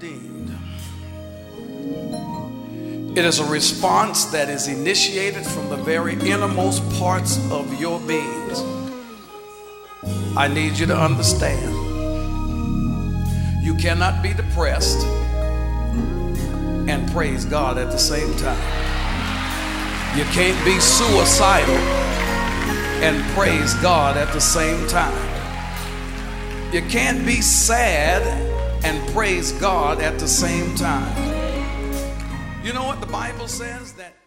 redeemed. It is a response that is initiated from the very innermost parts of your beings. I need you to understand. You cannot be depressed and praise God at the same time. You can't be suicidal and praise God at the same time. You can't be sad and praise God at the same time. You know what the Bible says? That